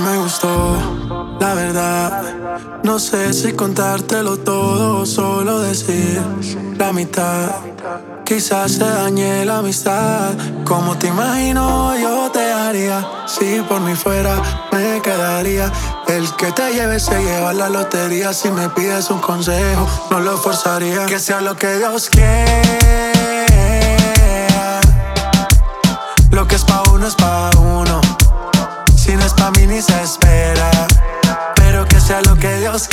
me gustó, la verdad. No sé si contártelo todo o solo decir la mitad. Quizás se dañe la amistad. Como te imagino yo te haría. Si por mí fuera me quedaría. El que te lleve se lleva la lotería. Si me pides un consejo no lo forzaría. Que sea lo que Dios quiera. Lo que es pa' uno es pa' uno. Si no es pa' mí ni se espera. Pero que sea lo que Dios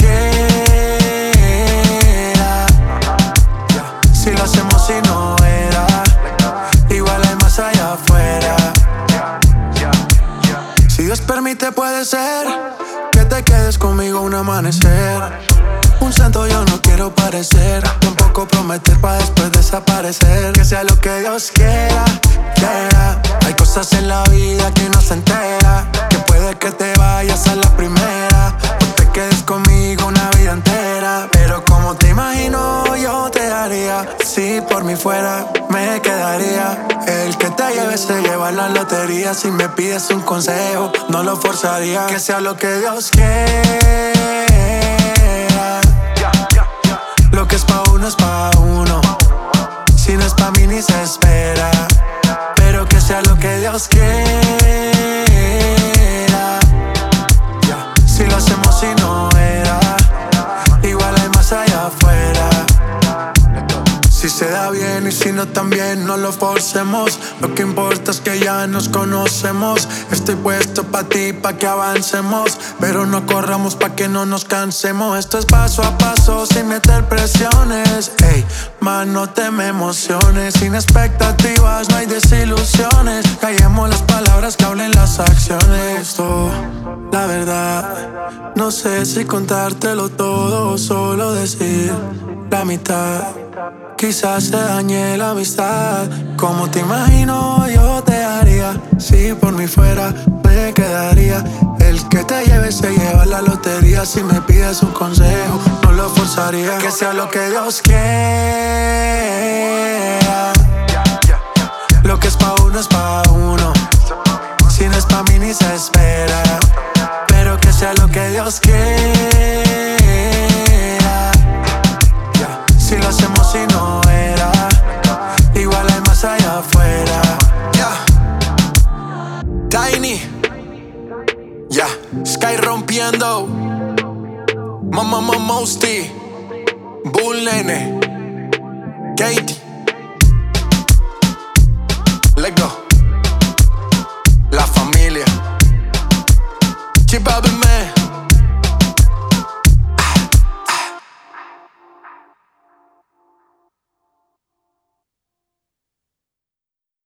quiera. Si lo hacemos y no era, igual hay más allá afuera. Si Dios permite puede ser que te quedes conmigo un amanecer. Un santo yo no quiero parecer, tampoco prometer pa' después desaparecer. Que sea lo que Dios quiera, quiera. Hay cosas en la vida que no se entera. Que puede que te vayas a la primera o te quedes conmigo una vida entera. Pero como te imagino yo te haría. Si por mí fuera me quedaría. El que te lleve se lleva la lotería. Si me pides un consejo no lo forzaría. Que sea lo que Dios quiera. Lo que es pa' uno es pa' uno. Si no es pa' mí ni se espera. Pero que sea lo que Dios quiera. Si lo hacemos y no era, igual hay más allá afuera. Si se da bien y si no también no lo forcemos. Lo que importa es que ya nos conocemos. Estoy puesto pa' ti, pa' que avancemos. Pero no corramos pa' que no nos cansemos. Esto es paso a paso sin meter presiones. Ey, man, no te me emociones. Sin expectativas no hay desilusiones. Callemos las palabras que hablen las acciones. Esto, la verdad, no sé si contártelo todo o solo decir la mitad. Quizás se dañe la amistad. Como te imagino yo te haría. Si por mí fuera me quedaría. El que te lleve se lleva la lotería. Si me pides un consejo no lo forzaría. Que sea lo que Dios quiera. Lo que es pa' uno es pa' uno. Si no es pa' mí ni se espera. Pero que sea lo que Dios quiera. Si lo hacemos y no era, igual hay más allá afuera. Tiny, Sky rompiendo. Mosty, Bull Nene, Katie. Let's go. La familia. Keep up the